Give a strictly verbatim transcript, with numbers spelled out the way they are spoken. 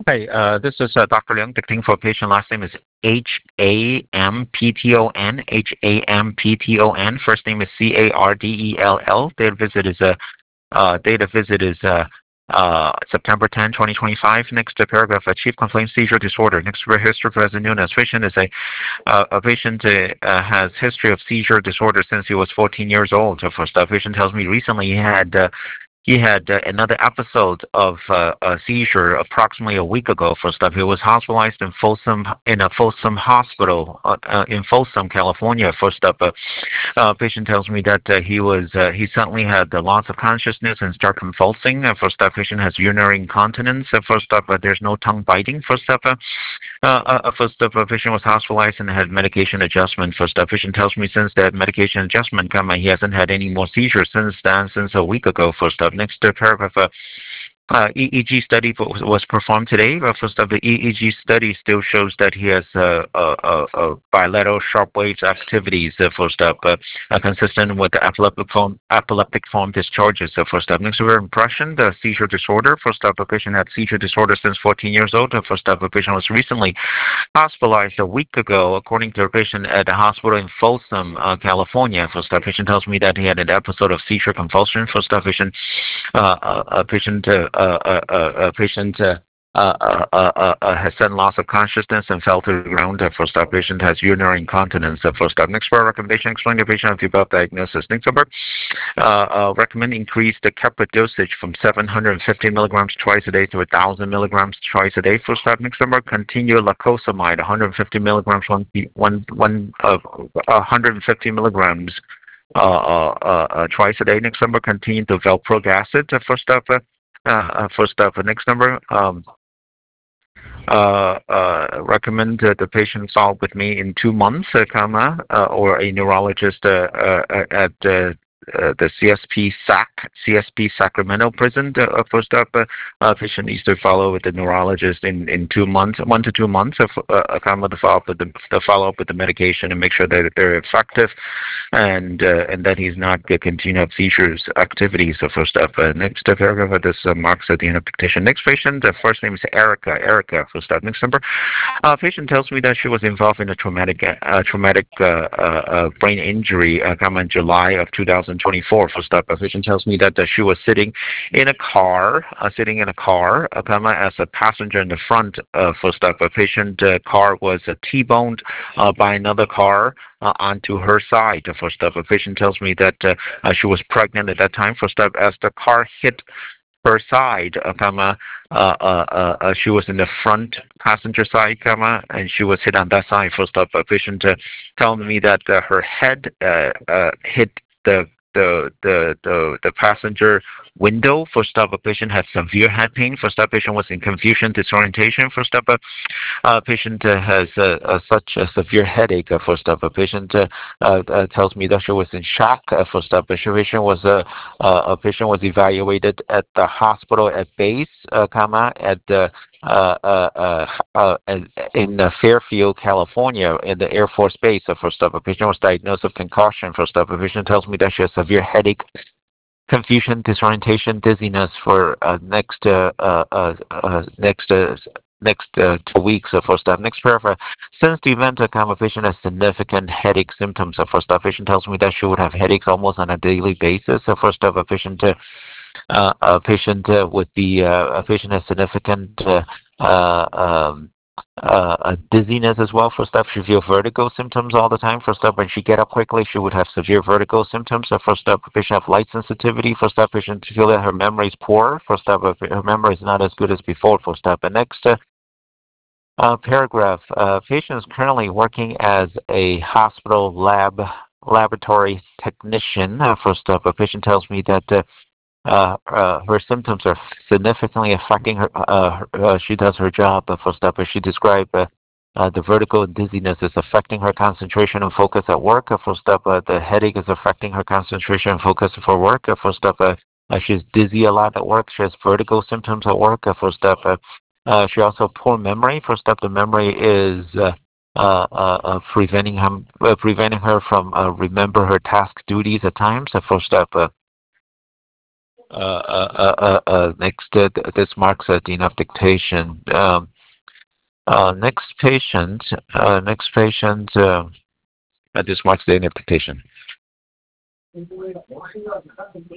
Hi, uh, this is uh, Doctor Liang dictating for patient. Last name is H A M P T O N. H A M P T O N. First name is C A R D E L L. Date of visit is uh, uh, date of visit is uh, uh, September tenth, twenty twenty-five. Next uh, paragraph: a chief complaint seizure disorder. Next history as known as patient is a uh, a patient uh, uh, has history of seizure disorder since he was fourteen years old. So first, the patient tells me recently he had uh, he had uh, another episode of uh, a seizure approximately a week ago. First up, he was hospitalized in Folsom in a Folsom hospital uh, uh, in Folsom, California. First up, uh, uh, patient tells me that uh, he was uh, he suddenly had the loss of consciousness and start convulsing. Uh, first up, patient has urinary incontinence. Uh, first up, uh, there's no tongue biting. First up, uh, uh, uh, first up, uh, patient was hospitalized and had medication adjustment. First up, patient tells me since that medication adjustment come, uh, he hasn't had any more seizures since then, since a week ago. First up, next uh, paragraph. Uh, uh, E E G study was, was performed today. But first of the E E G study still shows that he has uh, uh, uh, uh, bilateral sharp waves activities. Uh, first up, uh, uh, consistent with the epileptic form epileptic form discharges. Uh, first up, next to impression, the seizure disorder. First up, a patient had seizure disorder since fourteen years old. Uh, first up, a patient was recently hospitalized a week ago, according to a patient at a hospital in Folsom, uh, California. First up, patient tells me that he had an episode of seizure convulsion. First up, patient uh, uh, a patient uh, uh, uh, uh, a patient uh, uh, uh, uh, uh, uh, has sudden loss of consciousness and fell to the ground. Uh, first up, patient has urinary incontinence. Uh, first up, next for recommendation, explain the patient of the above diagnosis. Next number, uh, uh, recommend increase the Keppra dosage from seven hundred fifty milligrams twice a day to one thousand milligrams twice a day. First up, next number, continue lacosamide, one hundred fifty milligrams, one, one, one, uh, one hundred fifty milligrams uh, uh, uh, uh, twice a day. Next number, continue to valproic acid. Uh, first up, uh, uh, first up, uh, next number, um, uh, uh, recommend uh, the patient follow up with me in two months, uh, comma, uh, or a neurologist uh, uh, uh, at uh, uh, the C S P S A C, C S P Sacramento prison. Uh, uh, first up, uh, uh, patient needs to follow with the neurologist in, in two months, one to two months, of, uh, uh, comma, the follow up with the, the follow up with the medication and make sure that they're effective, and uh, and that he's not uh, continue to have seizures activities. So first up, uh, next uh, paragraph, uh, this uh, marks at the end of petition. Next patient, the first name is Erica. Erica. First up, next number. Uh, patient tells me that she was involved in a traumatic uh, traumatic uh, uh, uh, brain injury uh, come in July of two thousand twenty-four. First up, a patient tells me that uh, she was sitting in a car, uh, sitting in a car, uh, come as a passenger in the front. Uh, first up, a patient uh, car was uh, T-boned uh, by another car uh, onto her side. Uh, first up, a patient tells me that uh, uh, she was pregnant at that time. First up, as the car hit her side, uh, comma, uh, uh, uh, uh, she was in the front passenger side, comma, and she was hit on that side. First up, a patient uh, telling me that uh, her head uh, uh, hit the the the the the passenger window. First up, a patient had severe head pain. First up, patient was in confusion, disorientation. First up, a uh, patient uh, has uh, uh, such a severe headache. Uh, first up, a patient uh, uh, uh, tells me that she was in shock. Uh, first up, a patient was uh, uh, a patient was evaluated at the hospital at base, uh, comma, at the uh, uh, uh, uh, in uh, Fairfield, California, in the Air Force Base. Uh, first up, a patient was diagnosed with concussion. First up, a patient tells me that she has severe headache, confusion, disorientation, dizziness for uh, next uh, uh, uh, uh, next uh, next uh, two weeks. Uh, first up, next paragraph. Since the event, a common patient has significant headache symptoms. Uh, first up, patient tells me that she would have headaches almost on a daily basis. Uh, first up, a patient uh, uh, a patient uh, with the uh, a patient has significant uh, uh, um, uh, uh, dizziness as well. First up, she feel vertigo symptoms all the time. First up, when she get up quickly, she would have severe vertigo symptoms. So first up, patient have light sensitivity. First up, patient feel that her memory is poor. First up, her memory is not as good as before. First up, and next. Uh, uh, paragraph. Uh, patient is currently working as a hospital lab laboratory technician. Uh, first up, a patient tells me that uh, uh, uh, her symptoms are significantly affecting her. Uh, her uh, she does her job. Uh, first up, as she described, uh, uh, the vertigo and dizziness is affecting her concentration and focus at work. Uh, first up, uh, the headache is affecting her concentration and focus for work. Uh, first up, uh, uh, she's dizzy a lot at work. She has vertigo symptoms at work. Uh, first up, uh, uh, she also have poor memory. First up, the memory is uh, uh, uh, uh, preventing him, uh, preventing her from uh, remember her task duties at times. Uh, first up. Uh, Uh, uh, uh, uh, uh, next, uh, th- this marks a the end of dictation. Um, uh, next patient, uh, next patient, uh, uh, this marks the end of dictation.